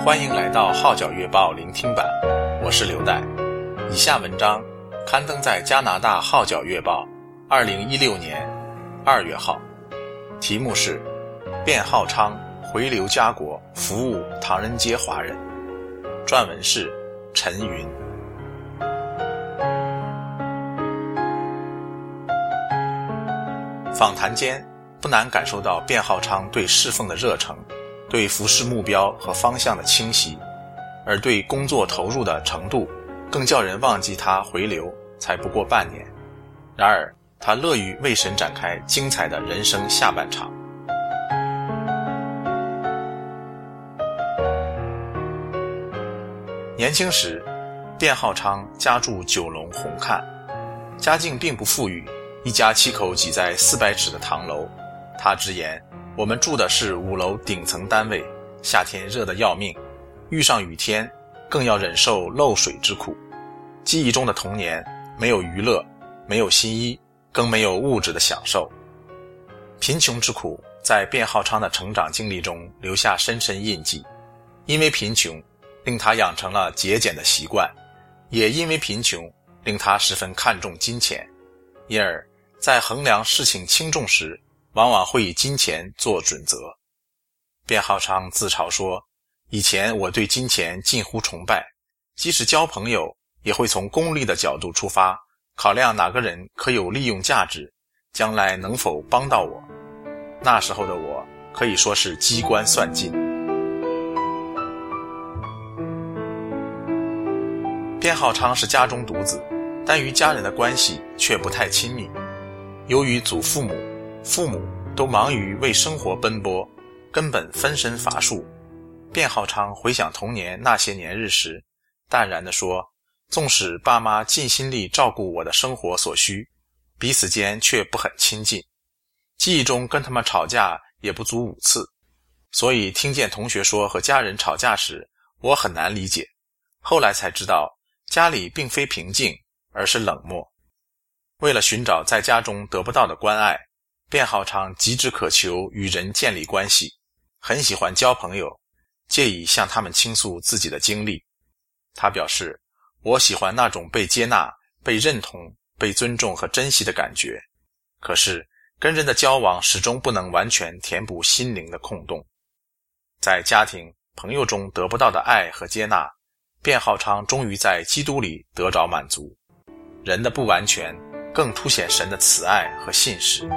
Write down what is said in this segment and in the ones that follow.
欢迎来到号角月报聆听版，我是刘代。以下文章刊登在加拿大号角月报2016年2月号，题目是卞浩昌回流家国服务唐人街华人，撰文是陈云。访谈间不难感受到卞浩昌对侍奉的热诚，对服侍目标和方向的清晰，而对工作投入的程度更叫人忘记他回流才不过半年。然而他乐于为神展开精彩的人生下半场。年轻时，卞浩昌家住九龙红磡，家境并不富裕，一家7口挤在400尺的唐楼。他直言，我们住的是5楼顶层单位，夏天热得要命，遇上雨天更要忍受漏水之苦。记忆中的童年没有娱乐，没有新衣，更没有物质的享受。贫穷之苦在卞浩昌的成长经历中留下深深印记，因为贫穷令他养成了节俭的习惯，也因为贫穷令他十分看重金钱，因而在衡量事情轻重时往往会以金钱做准则。卞浩昌自嘲说，以前我对金钱近乎崇拜，即使交朋友也会从功利的角度出发，考量哪个人可有利用价值，将来能否帮到我。那时候的我可以说是机关算尽。卞浩昌是家中独子，但与家人的关系却不太亲密。由于祖父母、父母都忙于为生活奔波，根本分身乏术。卞浩昌回想童年那些年日时，淡然地说，纵使爸妈尽心力照顾我的生活所需，彼此间却不很亲近。记忆中跟他们吵架也不足5次，所以听见同学说和家人吵架时，我很难理解。后来才知道，家里并非平静，而是冷漠。为了寻找在家中得不到的关爱，卞浩昌极致渴求与人建立关系，很喜欢交朋友，借以向他们倾诉自己的经历。他表示，我喜欢那种被接纳、被认同、被尊重和珍惜的感觉，可是跟人的交往始终不能完全填补心灵的空洞。在家庭、朋友中得不到的爱和接纳，卞浩昌终于在基督里得着满足。人的不完全更凸显神的慈爱和信实。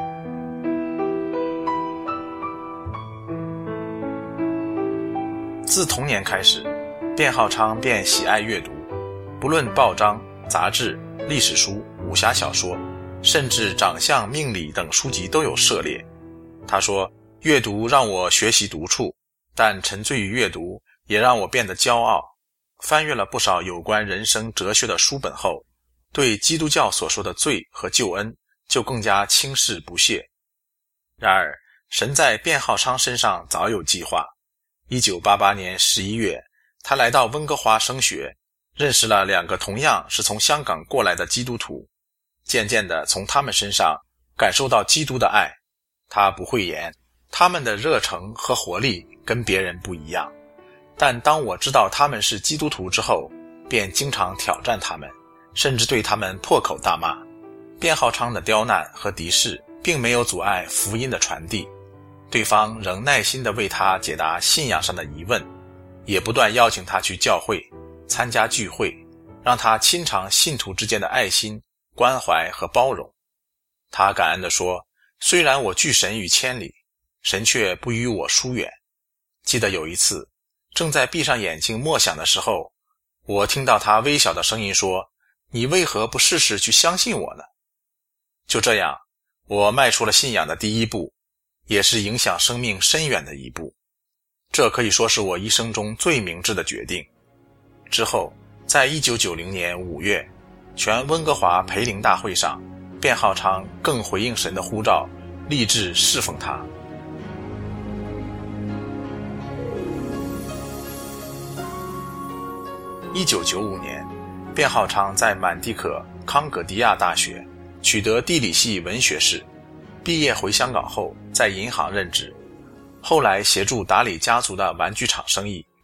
自童年开始，卞浩昌便喜爱阅读，不论报章、杂志、历史书、武侠小说，甚至长相、命理等书籍都有涉猎。他说，阅读让我学习独处，但沉醉于阅读也让我变得骄傲。翻阅了不少有关人生哲学的书本后，对基督教所说的罪和救恩就更加轻视不屑。然而神在卞浩昌身上早有计划。1988年11月，他来到温哥华升学，认识了2个同样是从香港过来的基督徒，渐渐地从他们身上感受到基督的爱。他不讳言，他们的热诚和活力跟别人不一样，但当我知道他们是基督徒之后，便经常挑战他们，甚至对他们破口大骂。卞浩昌的刁难和敌视并没有阻碍福音的传递，对方仍耐心地为他解答信仰上的疑问，也不断邀请他去教会参加聚会，让他亲尝信徒之间的爱心、关怀和包容。他感恩地说，虽然我拒神于千里，神却不与我疏远。记得有一次，正在闭上眼睛默想的时候，我听到他微小的声音说，你为何不试试去相信我呢？就这样，我迈出了信仰的第一步，也是影响生命深远的一步。这可以说是我一生中最明智的决定。之后，在1990年5月，全温哥华培灵大会上，卞浩昌更回应神的呼召，立志侍奉他。1995年，卞浩昌在满地可康戈迪亚大学取得地理系文学士，毕业回香港后在银行任职，后来协助打理家族的玩具厂生意，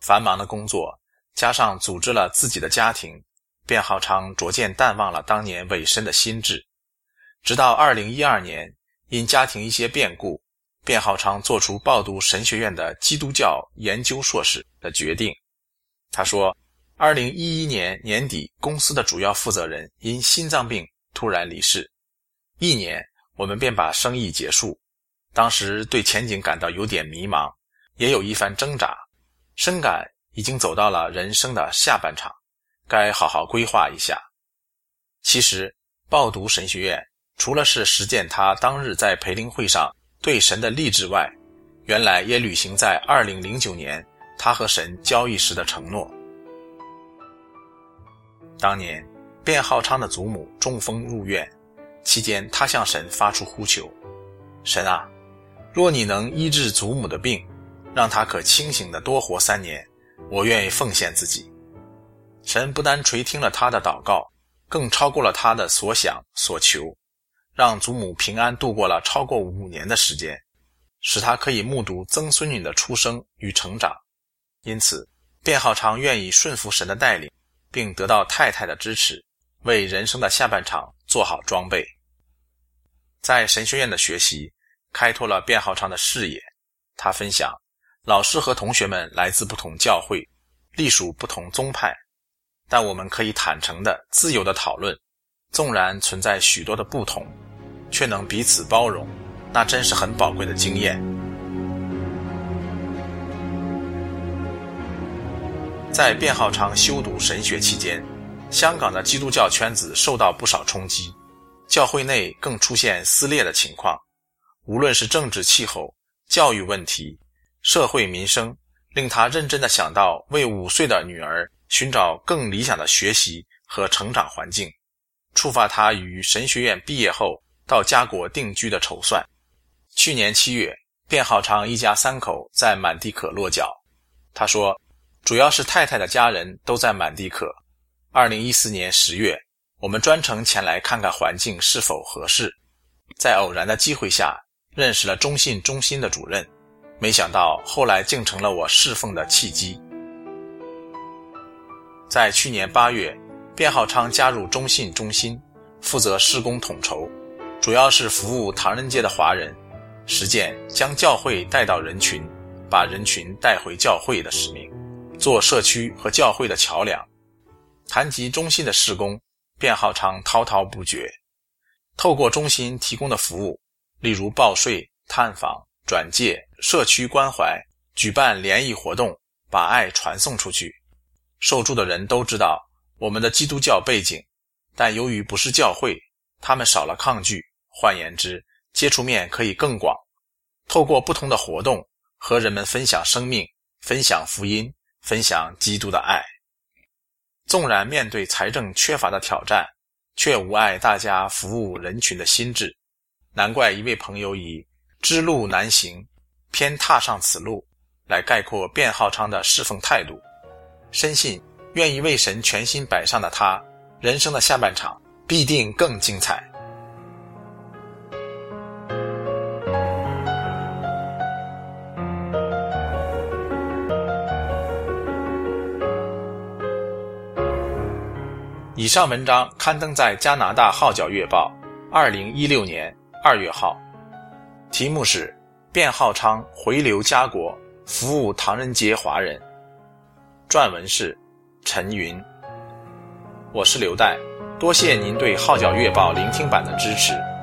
繁忙的工作加上组织了自己的家庭，卞浩昌逐渐淡忘了当年委身的心志。直到2012年，因家庭一些变故，卞浩昌做出报读神学院的基督教研究硕士的决定。他说2011年年底，公司的主要负责人因心脏病突然离世，1年我们便把生意结束。当时对前景感到有点迷茫，也有一番挣扎，深感已经走到了人生的下半场，该好好规划一下。其实报读神学院除了是实践他当日在培灵会上对神的立志外，原来也履行在2009年他和神交易时的承诺。当年卞浩昌的祖母中风入院期间，他向神发出呼求：神啊，若你能医治祖母的病，让她可清醒地多活3年，我愿意奉献自己。神不单垂听了他的祷告，更超过了他的所想所求，让祖母平安度过了超过5年的时间，使他可以目睹曾孙女的出生与成长。因此卞浩昌愿意顺服神的带领，并得到太太的支持，为人生的下半场做好装备。在神学院的学习开拓了卞浩昌的视野。他分享，老师和同学们来自不同教会，隶属不同宗派，但我们可以坦诚的、自由的讨论，纵然存在许多的不同，却能彼此包容，那真是很宝贵的经验。在卞浩昌修读神学期间，香港的基督教圈子受到不少冲击，教会内更出现撕裂的情况，无论是政治气候、教育问题、社会民生，令他认真地想到为5岁的女儿寻找更理想的学习和成长环境，触发他于神学院毕业后到家国定居的筹算。去年7月，卞浩昌一家3口在满地可落脚。他说，主要是太太的家人都在满地可。2014年10月，我们专程前来看看环境是否合适。在偶然的机会下，认识了中信中心的主任，没想到后来竟成了我侍奉的契机。在去年8月，卞浩昌加入中信中心，负责事工统筹，主要是服务唐人街的华人，实践将教会带到人群，把人群带回教会的使命，做社区和教会的桥梁。谈及中心的事工，卞浩昌滔滔不绝。透过中心提供的服务，例如报税、探访、转介、社区关怀，举办联谊活动，把爱传送出去。受助的人都知道我们的基督教背景，但由于不是教会，他们少了抗拒，换言之，接触面可以更广。透过不同的活动，和人们分享生命，分享福音，分享基督的爱。纵然面对财政缺乏的挑战，却无碍大家服务人群的心志。难怪一位朋友以知路难行，偏踏上此路来概括卞浩昌的侍奉态度。深信愿意为神全心摆上的他，人生的下半场必定更精彩。以上文章刊登在加拿大号角月报2016年2月号，题目是卞浩昌回流家国，服务唐人街华人。撰文是陈云。我是刘岱，多谢您对号角月报聆听版的支持。